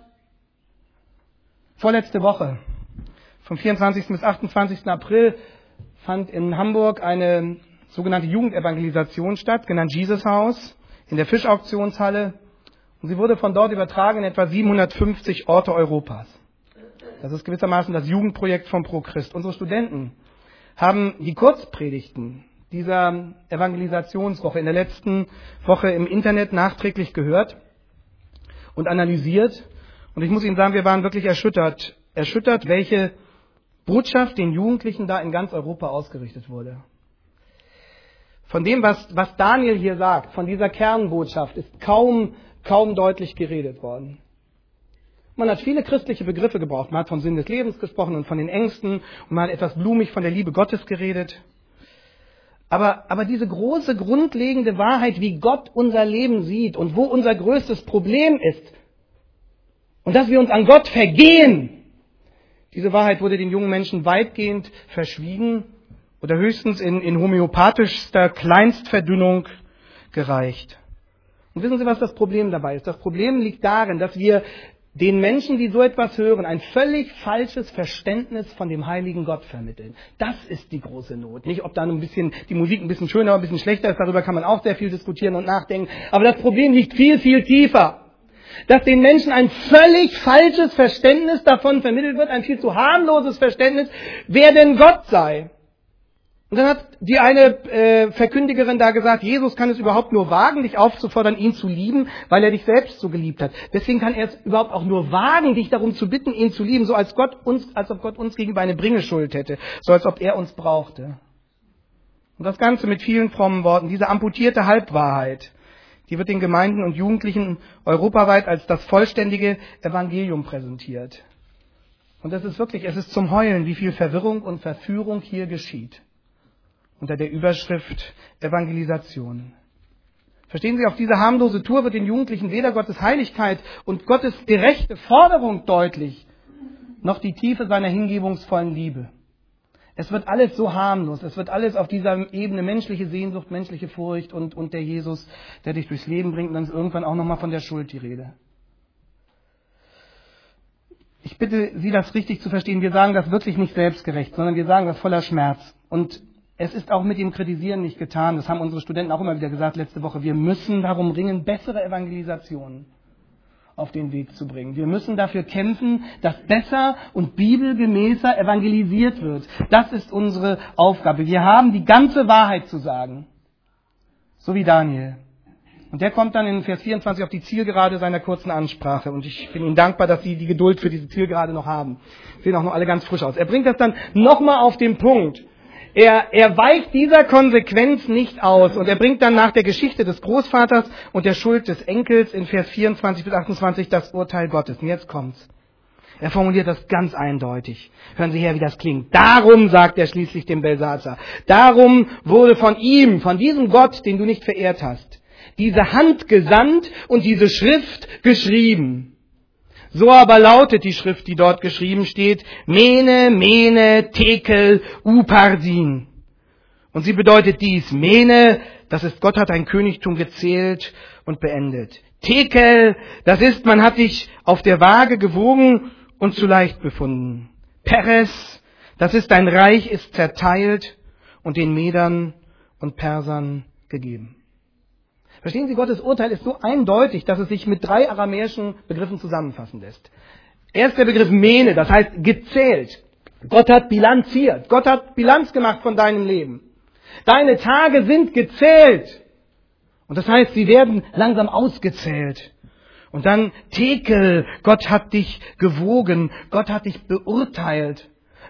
Vorletzte Woche, vom 24. bis 28. April, fand in Hamburg eine sogenannte Jugendevangelisation statt, genannt Jesus Haus, in der Fischauktionshalle. Und sie wurde von dort übertragen in etwa 750 Orte Europas. Das ist gewissermaßen das Jugendprojekt von Pro Christ. Unsere Studenten haben die Kurzpredigten dieser Evangelisationswoche in der letzten Woche im Internet nachträglich gehört und analysiert. Und ich muss Ihnen sagen, wir waren wirklich erschüttert, welche Botschaft den Jugendlichen da in ganz Europa ausgerichtet wurde. Von dem, was Daniel hier sagt, von dieser Kernbotschaft, ist kaum deutlich geredet worden. Man hat viele christliche Begriffe gebraucht. Man hat vom Sinn des Lebens gesprochen und von den Ängsten und man hat etwas blumig von der Liebe Gottes geredet. Aber diese große, grundlegende Wahrheit, wie Gott unser Leben sieht und wo unser größtes Problem ist und dass wir uns an Gott vergehen, diese Wahrheit wurde den jungen Menschen weitgehend verschwiegen oder höchstens in homöopathischster Kleinstverdünnung gereicht. Und wissen Sie, was das Problem dabei ist? Das Problem liegt darin, dass wir den Menschen, die so etwas hören, ein völlig falsches Verständnis von dem heiligen Gott vermitteln. Das ist die große Not. Nicht, ob da die Musik ein bisschen schöner, ein bisschen schlechter ist, darüber kann man auch sehr viel diskutieren und nachdenken. Aber das Problem liegt viel, viel tiefer. Dass den Menschen ein völlig falsches Verständnis davon vermittelt wird, ein viel zu harmloses Verständnis, wer denn Gott sei. Und dann hat die eine Verkündigerin da gesagt, Jesus kann es überhaupt nur wagen, dich aufzufordern, ihn zu lieben, weil er dich selbst so geliebt hat. Deswegen kann er es überhaupt auch nur wagen, dich darum zu bitten, ihn zu lieben, so als ob Gott uns gegenüber eine Bringeschuld hätte, so als ob er uns brauchte. Und das Ganze mit vielen frommen Worten, diese amputierte Halbwahrheit, die wird den Gemeinden und Jugendlichen europaweit als das vollständige Evangelium präsentiert. Und es ist zum Heulen, wie viel Verwirrung und Verführung hier geschieht. Unter der Überschrift Evangelisation. Verstehen Sie, auf diese harmlose Tour wird den Jugendlichen weder Gottes Heiligkeit und Gottes gerechte Forderung deutlich, noch die Tiefe seiner hingebungsvollen Liebe. Es wird alles so harmlos, es wird alles auf dieser Ebene menschliche Sehnsucht, menschliche Furcht und der Jesus, der dich durchs Leben bringt, und dann ist irgendwann auch nochmal von der Schuld die Rede. Ich bitte Sie, das richtig zu verstehen. Wir sagen das wirklich nicht selbstgerecht, sondern wir sagen das voller Schmerz. Und es ist auch mit dem Kritisieren nicht getan. Das haben unsere Studenten auch immer wieder gesagt letzte Woche. Wir müssen darum ringen, bessere Evangelisationen auf den Weg zu bringen. Wir müssen dafür kämpfen, dass besser und bibelgemäßer evangelisiert wird. Das ist unsere Aufgabe. Wir haben die ganze Wahrheit zu sagen. So wie Daniel. Und der kommt dann in Vers 24 auf die Zielgerade seiner kurzen Ansprache. Und ich bin Ihnen dankbar, dass Sie die Geduld für diese Zielgerade noch haben. Sehen auch noch alle ganz frisch aus. Er bringt das dann nochmal auf den Punkt. Er weicht dieser Konsequenz nicht aus und er bringt dann nach der Geschichte des Großvaters und der Schuld des Enkels in Vers 24 bis 28 das Urteil Gottes. Und jetzt kommt's. Er formuliert das ganz eindeutig. Hören Sie her, wie das klingt. Darum, sagt er schließlich dem Belsazar, darum wurde von ihm, von diesem Gott, den du nicht verehrt hast, diese Hand gesandt und diese Schrift geschrieben. So aber lautet die Schrift, die dort geschrieben steht, Mene, Mene, Tekel, Uparsin. Und sie bedeutet dies, Mene, das ist, Gott hat ein Königtum gezählt und beendet. Tekel, das ist, man hat dich auf der Waage gewogen und zu leicht befunden. Peres, das ist, dein Reich ist zerteilt und den Medern und Persern gegeben. Verstehen Sie, Gottes Urteil ist so eindeutig, dass es sich mit 3 aramäischen Begriffen zusammenfassen lässt. Erst der Begriff Mene, das heißt gezählt. Gott hat bilanziert. Gott hat Bilanz gemacht von deinem Leben. Deine Tage sind gezählt. Und das heißt, sie werden langsam ausgezählt. Und dann Tekel, Gott hat dich gewogen, Gott hat dich beurteilt.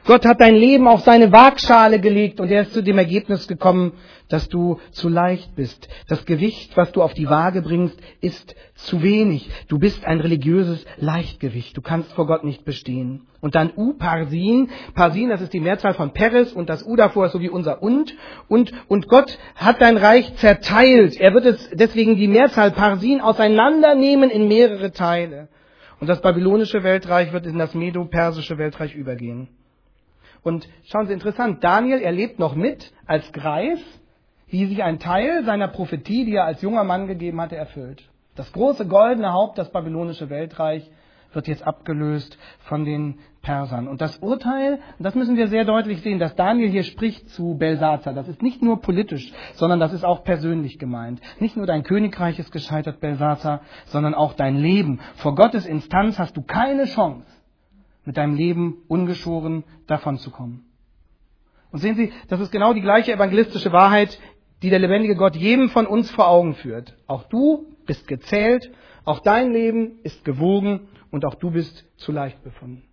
Gott hat dein Leben auf seine Waagschale gelegt und er ist zu dem Ergebnis gekommen, dass du zu leicht bist. Das Gewicht, was du auf die Waage bringst, ist zu wenig. Du bist ein religiöses Leichtgewicht. Du kannst vor Gott nicht bestehen. Und dann Parsin. Parsin, das ist die Mehrzahl von Peres und das davor ist so wie unser und. Und Gott hat dein Reich zerteilt. Er wird es deswegen die Mehrzahl Parsin auseinandernehmen in mehrere Teile. Und das babylonische Weltreich wird in das medo-persische Weltreich übergehen. Und schauen Sie, interessant, Daniel erlebt noch mit als Greis, wie sich ein Teil seiner Prophetie, die er als junger Mann gegeben hatte, erfüllt. Das große goldene Haupt, das babylonische Weltreich, wird jetzt abgelöst von den Persern. Und das Urteil, das müssen wir sehr deutlich sehen, dass Daniel hier spricht zu Belsazar. Das ist nicht nur politisch, sondern das ist auch persönlich gemeint. Nicht nur dein Königreich ist gescheitert, Belsazar, sondern auch dein Leben. Vor Gottes Instanz hast du keine Chance, mit deinem Leben ungeschoren davonzukommen. Und sehen Sie, das ist genau die gleiche evangelistische Wahrheit, die der lebendige Gott jedem von uns vor Augen führt. Auch du bist gezählt, auch dein Leben ist gewogen und auch du bist zu leicht befunden.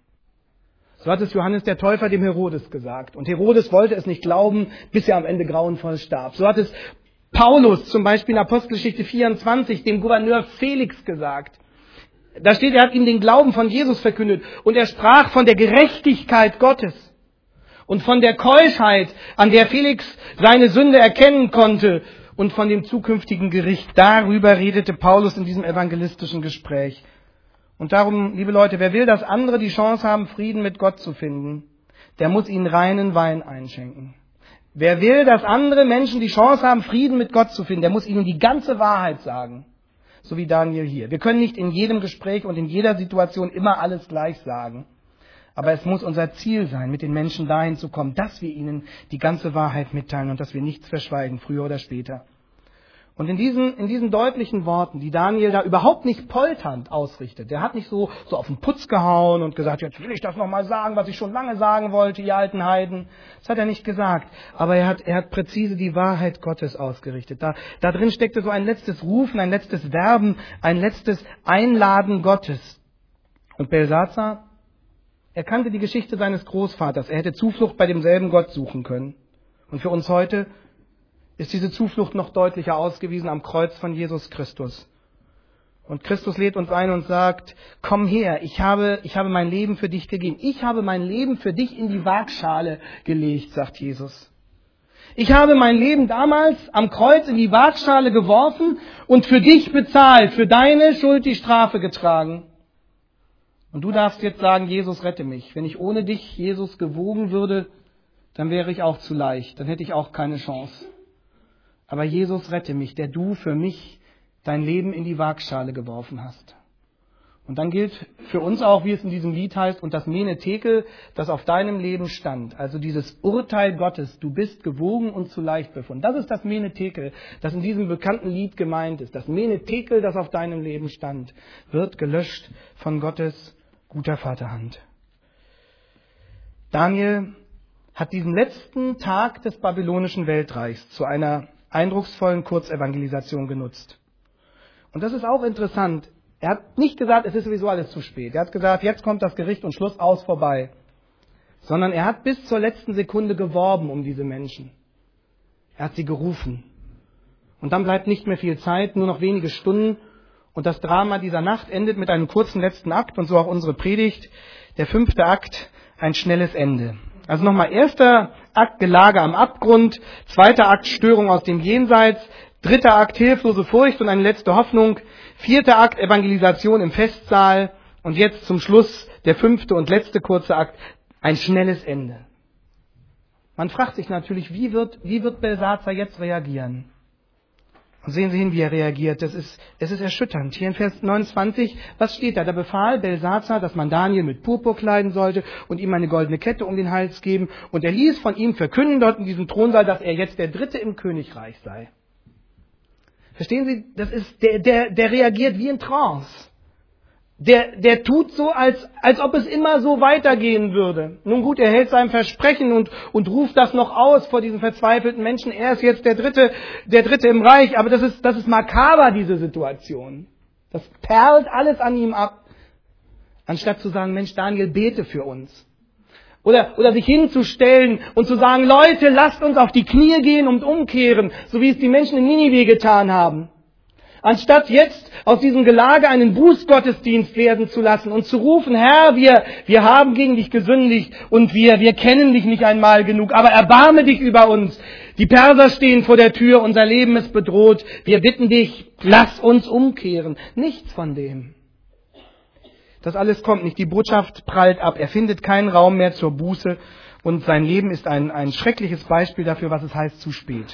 So hat es Johannes der Täufer dem Herodes gesagt. Und Herodes wollte es nicht glauben, bis er am Ende grauenvoll starb. So hat es Paulus zum Beispiel in Apostelgeschichte 24 dem Gouverneur Felix gesagt. Da steht, er hat ihm den Glauben von Jesus verkündet und er sprach von der Gerechtigkeit Gottes und von der Keuschheit, an der Felix seine Sünde erkennen konnte und von dem zukünftigen Gericht. Darüber redete Paulus in diesem evangelistischen Gespräch. Und darum, liebe Leute, wer will, dass andere die Chance haben, Frieden mit Gott zu finden, der muss ihnen reinen Wein einschenken. Wer will, dass andere Menschen die Chance haben, Frieden mit Gott zu finden, der muss ihnen die ganze Wahrheit sagen. So wie Daniel hier. Wir können nicht in jedem Gespräch und in jeder Situation immer alles gleich sagen. Aber es muss unser Ziel sein, mit den Menschen dahin zu kommen, dass wir ihnen die ganze Wahrheit mitteilen und dass wir nichts verschweigen, früher oder später. Und in diesen deutlichen Worten, die Daniel da überhaupt nicht polternd ausrichtet, der hat nicht so auf den Putz gehauen und gesagt, jetzt will ich das nochmal sagen, was ich schon lange sagen wollte, ihr alten Heiden. Das hat er nicht gesagt. Aber er hat präzise die Wahrheit Gottes ausgerichtet. Da drin steckte so ein letztes Rufen, ein letztes Werben, ein letztes Einladen Gottes. Und Belsazar, er kannte die Geschichte seines Großvaters. Er hätte Zuflucht bei demselben Gott suchen können. Und für uns heute ist diese Zuflucht noch deutlicher ausgewiesen am Kreuz von Jesus Christus. Und Christus lädt uns ein und sagt, komm her, ich habe mein Leben für dich gegeben. Ich habe mein Leben für dich in die Waagschale gelegt, sagt Jesus. Ich habe mein Leben damals am Kreuz in die Waagschale geworfen und für dich bezahlt, für deine Schuld die Strafe getragen. Und du darfst jetzt sagen, Jesus, rette mich. Wenn ich ohne dich, Jesus, gewogen würde, dann wäre ich auch zu leicht, dann hätte ich auch keine Chance. Aber Jesus, rette mich, der du für mich dein Leben in die Waagschale geworfen hast. Und dann gilt für uns auch, wie es in diesem Lied heißt, und das Mene Tekel, das auf deinem Leben stand. Also dieses Urteil Gottes, du bist gewogen und zu leicht befunden. Das ist das Mene Tekel, das in diesem bekannten Lied gemeint ist. Das Mene Tekel, das auf deinem Leben stand, wird gelöscht von Gottes guter Vaterhand. Daniel hat diesen letzten Tag des babylonischen Weltreichs zu einer eindrucksvollen Kurzevangelisation genutzt. Und das ist auch interessant. Er hat nicht gesagt, es ist sowieso alles zu spät. Er hat gesagt, jetzt kommt das Gericht und Schluss aus, vorbei. Sondern er hat bis zur letzten Sekunde geworben um diese Menschen. Er hat sie gerufen. Und dann bleibt nicht mehr viel Zeit, nur noch wenige Stunden. Und das Drama dieser Nacht endet mit einem kurzen letzten Akt und so auch unsere Predigt. Der 5. Akt, ein schnelles Ende. Also nochmal, 1. Akt, Gelage am Abgrund, 2. Akt, Störung aus dem Jenseits, 3. Akt, hilflose Furcht und eine letzte Hoffnung, 4. Akt, Evangelisation im Festsaal und jetzt zum Schluss der 5. und letzte kurze Akt, ein schnelles Ende. Man fragt sich natürlich, wie wird Belsazar jetzt reagieren? Und sehen Sie hin, wie er reagiert. Es ist erschütternd. Hier in Vers 29, was steht da? Da befahl Belsazar, dass man Daniel mit Purpur kleiden sollte und ihm eine goldene Kette um den Hals geben. Und er ließ von ihm verkünden dort in diesem Thronsaal, dass er jetzt der Dritte im Königreich sei. Verstehen Sie? Das ist, der reagiert wie in Trance. Der tut so, als ob es immer so weitergehen würde. Nun gut, er hält sein Versprechen und ruft das noch aus vor diesen verzweifelten Menschen. Er ist jetzt der Dritte im Reich. Aber das ist makaber, diese Situation. Das perlt alles an ihm ab. Anstatt zu sagen, Mensch, Daniel, bete für uns. Oder sich hinzustellen und zu sagen, Leute, lasst uns auf die Knie gehen und umkehren, so wie es die Menschen in Ninive getan haben. Anstatt jetzt aus diesem Gelage einen Bußgottesdienst werden zu lassen und zu rufen, Herr, wir haben gegen dich gesündigt und wir kennen dich nicht einmal genug, aber erbarme dich über uns. Die Perser stehen vor der Tür, unser Leben ist bedroht, wir bitten dich, lass uns umkehren. Nichts von dem. Das alles kommt nicht, die Botschaft prallt ab, er findet keinen Raum mehr zur Buße und sein Leben ist ein schreckliches Beispiel dafür, was es heißt, zu spät.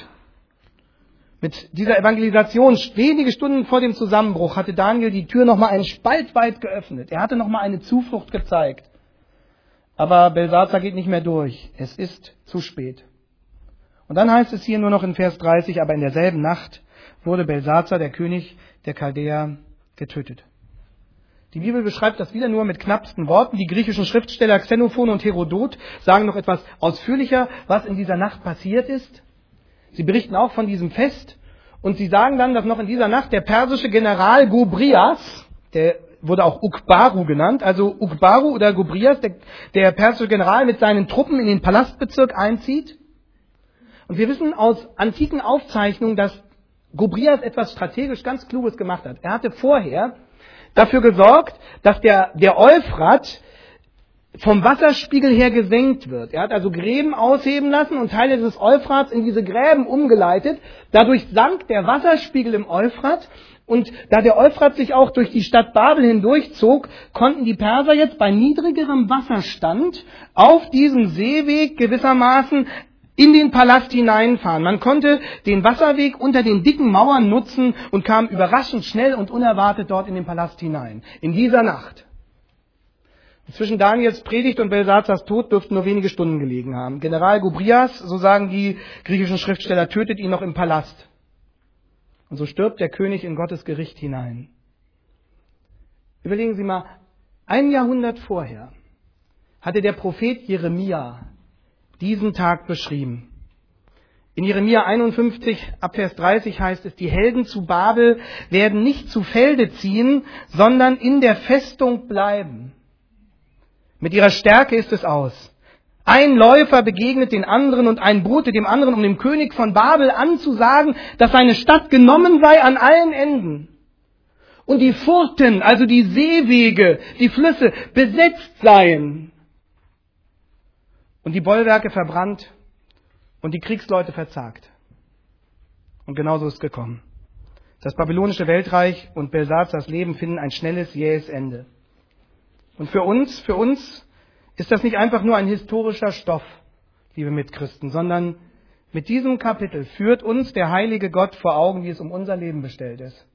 Mit dieser Evangelisation, wenige Stunden vor dem Zusammenbruch, hatte Daniel die Tür nochmal einen Spalt weit geöffnet. Er hatte nochmal eine Zuflucht gezeigt. Aber Belsazar geht nicht mehr durch. Es ist zu spät. Und dann heißt es hier nur noch in Vers 30, aber in derselben Nacht wurde Belsazar, der König der Chaldäer, getötet. Die Bibel beschreibt das wieder nur mit knappsten Worten. Die griechischen Schriftsteller Xenophon und Herodot sagen noch etwas ausführlicher, was in dieser Nacht passiert ist. Sie berichten auch von diesem Fest und sie sagen dann, dass noch in dieser Nacht der persische General Gobrias, der wurde auch Ukbaru genannt, also Ukbaru oder Gobrias, der persische General mit seinen Truppen in den Palastbezirk einzieht. Und wir wissen aus antiken Aufzeichnungen, dass Gobrias etwas strategisch ganz Kluges gemacht hat. Er hatte vorher dafür gesorgt, dass der Euphrat vom Wasserspiegel her gesenkt wird. Er hat also Gräben ausheben lassen und Teile des Euphrats in diese Gräben umgeleitet. Dadurch sank der Wasserspiegel im Euphrat und da der Euphrat sich auch durch die Stadt Babel hindurchzog, konnten die Perser jetzt bei niedrigerem Wasserstand auf diesem Seeweg gewissermaßen in den Palast hineinfahren. Man konnte den Wasserweg unter den dicken Mauern nutzen und kam überraschend schnell und unerwartet dort in den Palast hinein. In dieser Nacht. Zwischen Daniels Predigt und Belsazars Tod dürften nur wenige Stunden gelegen haben. General Gobrias, so sagen die griechischen Schriftsteller, tötet ihn noch im Palast. Und so stirbt der König in Gottes Gericht hinein. Überlegen Sie mal, 1 Jahrhundert vorher hatte der Prophet Jeremia diesen Tag beschrieben. In Jeremia 51, ab Vers 30 heißt es, die Helden zu Babel werden nicht zu Felde ziehen, sondern in der Festung bleiben. Mit ihrer Stärke ist es aus. Ein Läufer begegnet den anderen und ein Bote dem anderen, um dem König von Babel anzusagen, dass seine Stadt genommen sei an allen Enden. Und die Furten, also die Seewege, die Flüsse, besetzt seien. Und die Bollwerke verbrannt und die Kriegsleute verzagt. Und genauso ist es gekommen. Das babylonische Weltreich und Belsazars Leben finden ein schnelles, jähes Ende. Und für uns ist das nicht einfach nur ein historischer Stoff, liebe Mitchristen, sondern mit diesem Kapitel führt uns der heilige Gott vor Augen, wie es um unser Leben bestellt ist.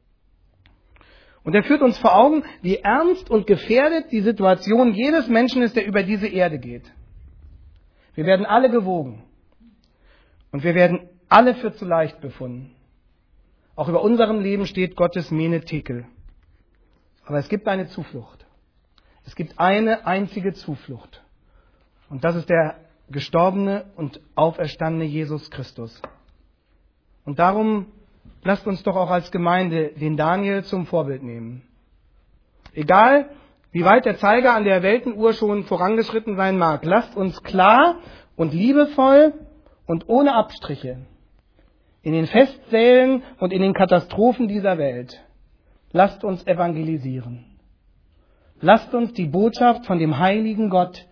Und er führt uns vor Augen, wie ernst und gefährdet die Situation jedes Menschen ist, der über diese Erde geht. Wir werden alle gewogen und wir werden alle für zu leicht befunden. Auch über unserem Leben steht Gottes Mene Tekel. Aber es gibt eine Zuflucht. Es gibt eine einzige Zuflucht. Und das ist der gestorbene und auferstandene Jesus Christus. Und darum lasst uns doch auch als Gemeinde den Daniel zum Vorbild nehmen. Egal, wie weit der Zeiger an der Weltenuhr schon vorangeschritten sein mag, lasst uns klar und liebevoll und ohne Abstriche in den Festsälen und in den Katastrophen dieser Welt, lasst uns evangelisieren. Lasst uns die Botschaft von dem heiligen Gott,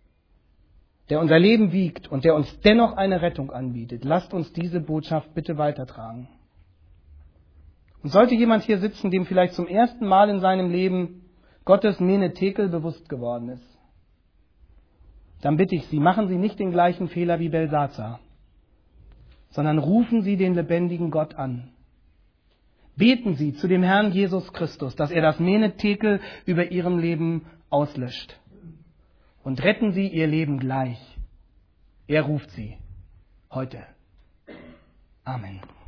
der unser Leben wiegt und der uns dennoch eine Rettung anbietet, lasst uns diese Botschaft bitte weitertragen. Und sollte jemand hier sitzen, dem vielleicht zum ersten Mal in seinem Leben Gottes Mene Tekel bewusst geworden ist, dann bitte ich Sie, machen Sie nicht den gleichen Fehler wie Belsazar, sondern rufen Sie den lebendigen Gott an. Beten Sie zu dem Herrn Jesus Christus, dass er das Mene Tekel über Ihrem Leben auslöscht. Und retten Sie Ihr Leben gleich. Er ruft Sie heute. Amen.